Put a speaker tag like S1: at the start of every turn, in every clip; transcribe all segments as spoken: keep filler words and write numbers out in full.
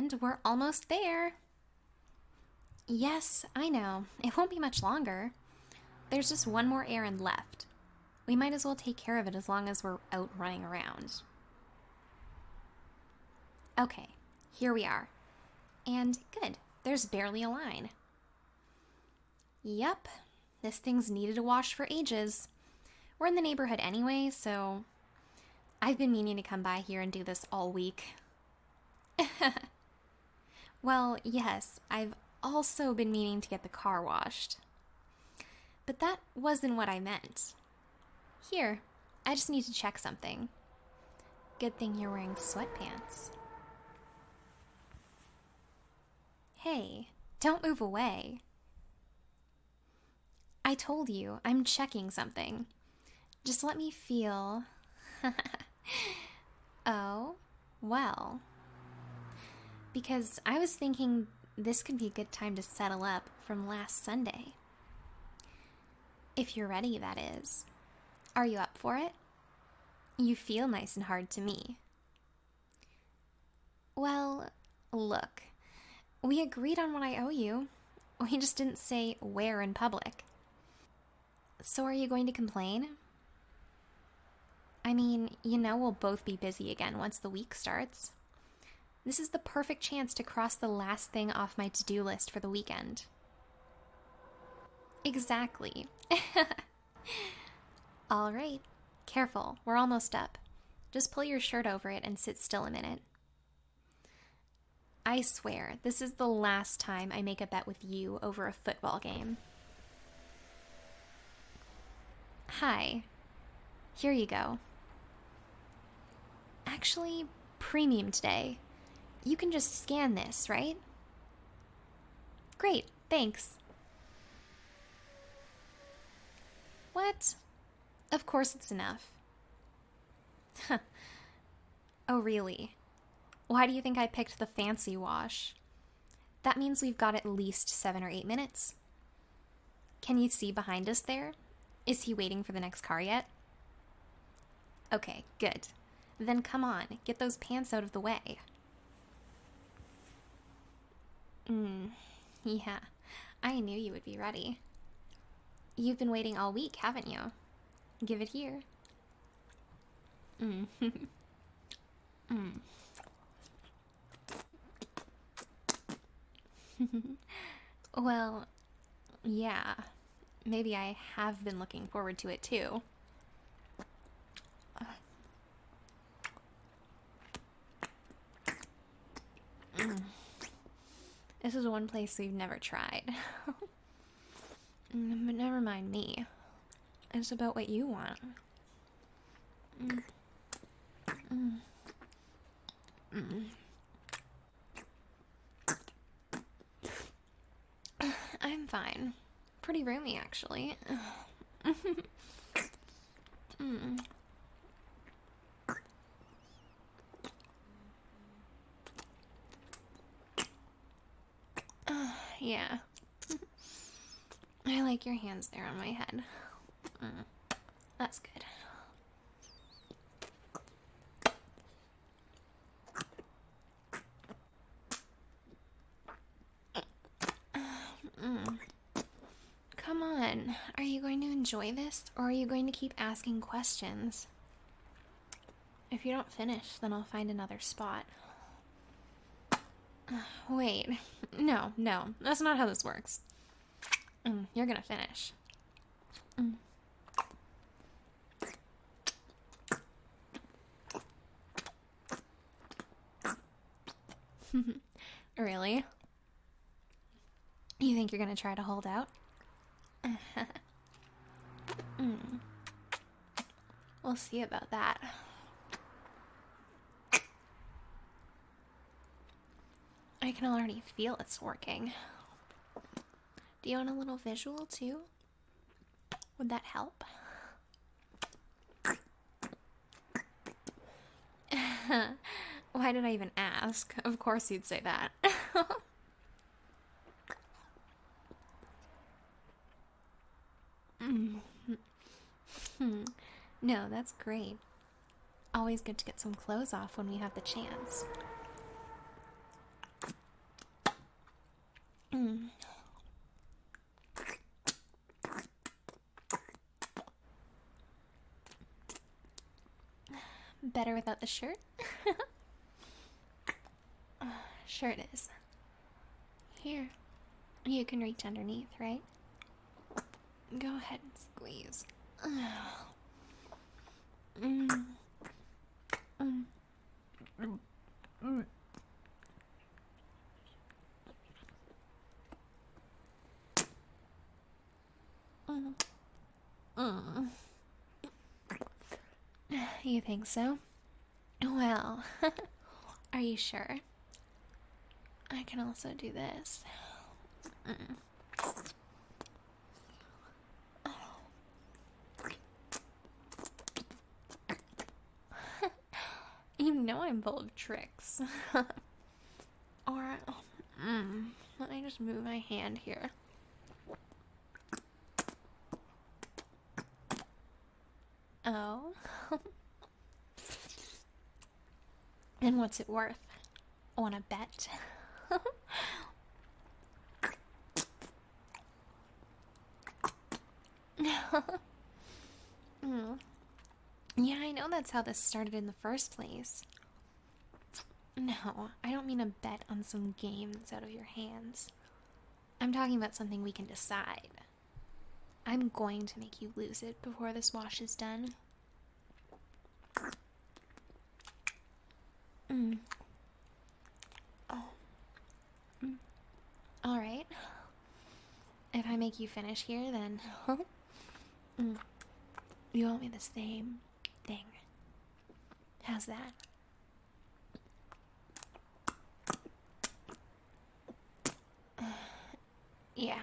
S1: And we're almost there. Yes, I know. It won't be much longer. There's just one more errand left. We might as well take care of it as long as we're out running around. Okay, here we are. And good, there's barely a line. Yep, this thing's needed a wash for ages. We're in the neighborhood anyway, so I've been meaning to come by here and do this all week. Well, yes, I've also been meaning to get the car washed. But that wasn't what I meant. Here, I just need to check something. Good thing you're wearing sweatpants. Hey, don't move away. I told you, I'm checking something. Just let me feel. Oh, well. Because I was thinking this could be a good time to settle up from last Sunday. If you're ready, that is. Are you up for it? You feel nice and hard to me. Well, look. We agreed on what I owe you. We just didn't say where in public. So are you going to complain? I mean, you know we'll both be busy again once the week starts. This is the perfect chance to cross the last thing off my to-do list for the weekend. Exactly. All right. Careful, we're almost up. Just pull your shirt over it and sit still a minute. I swear, this is the last time I make a bet with you over a football game. Hi. Here you go. Actually, premium today. You can just scan this, right? Great, thanks. What? Of course it's enough. Oh, really? Why do you think I picked the fancy wash? That means we've got at least seven or eight minutes. Can you see behind us there? Is he waiting for the next car yet? Okay, good. Then come on, get those pants out of the way. Hmm, yeah, I knew you would be ready. You've been waiting all week, haven't you? Give it here. Mm. mm. Well, yeah, maybe I have been looking forward to it too. Mm. This is one place we've never tried. But never mind me. It's about what you want. Mm. Mm. Mm. I'm fine. Pretty roomy, actually. mm. Uh, yeah. I like your hands there on my head. Mm. That's good. Mm. Come on. Are you going to enjoy this, or are you going to keep asking questions? If you don't finish, then I'll find another spot. Wait. No, no. That's not how this works. Mm, you're gonna finish. Mm. Really? You think you're gonna try to hold out? mm. We'll see about that. I can already feel it's working. Do you want a little visual too? Would that help? Why did I even ask? Of course you'd say that. No, that's great. Always good to get some clothes off when we have the chance. Better without the shirt? Sure it is. Here. You can reach underneath, right? Go ahead and squeeze. Mm. Mm. Mm. Mm. Mm. You think so? Well, are you sure? I can also do this. Mm. You know I'm full of tricks. Or, mm, let me just move my hand here. Oh. And what's it worth? Wanna bet? mm. Yeah, I know that's how this started in the first place. No, I don't mean a bet on some game that's out of your hands. I'm talking about something we can decide. I'm going to make you lose it before this wash is done. Mm. Oh. Mm. All right. If I make you finish here, then mm. you want me the same thing. How's that? Yeah.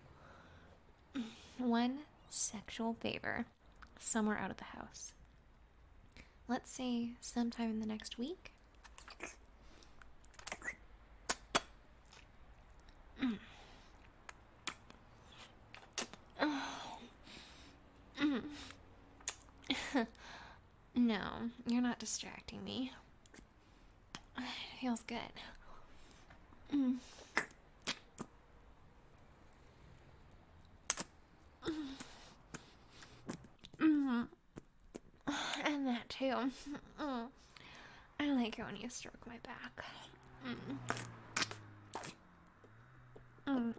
S1: One sexual favor somewhere out of the house. Let's say sometime in the next week. Mm. Oh. Mm. No, you're not distracting me. It feels good. Mm. Mm. And that too. Mm. I like it when you stroke my back. Mm. Mm.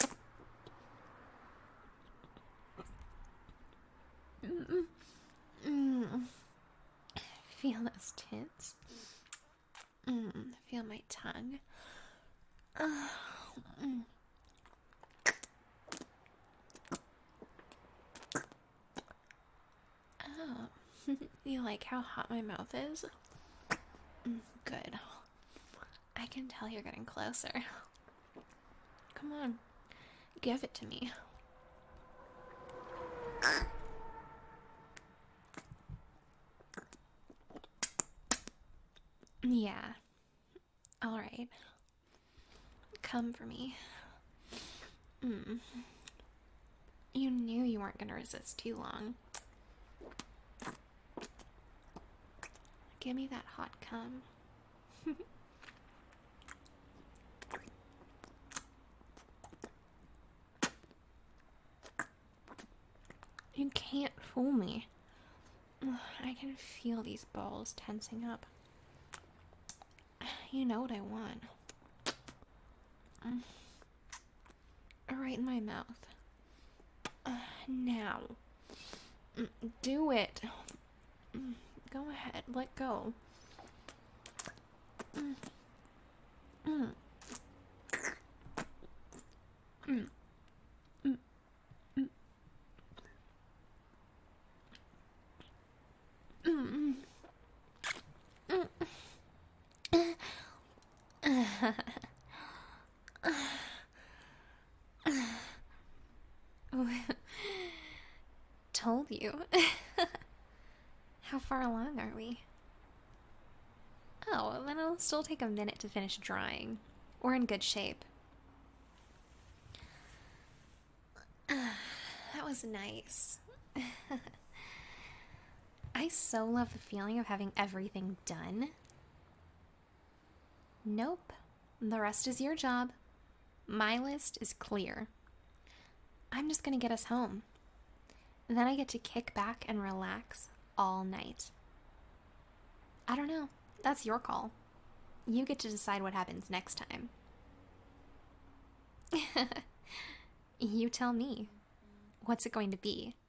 S1: Mm. Mm. Feel those tits. Mm. Feel my tongue. Uh, mm. Oh, you like how hot my mouth is? Mm, good. I can tell you're getting closer. Come on, give it to me. Yeah. All right. Come for me. Mm. You knew you weren't going to resist too long. Give me that hot cum. You can't fool me. I can feel these balls tensing up. You know what I want. Right in my mouth. Uh, now. Do it. Go ahead. Let go. Mm. Mm. Mm. Mm. Mm. Mm. Mm. Told you. How far along are we? Oh, then it'll still take a minute to finish drying. We're in good shape. That was nice. I so love the feeling of having everything done. Nope. The rest is your job. My list is clear. I'm just gonna get us home. Then I get to kick back and relax all night. I don't know. That's your call. You get to decide what happens next time. You tell me. What's it going to be?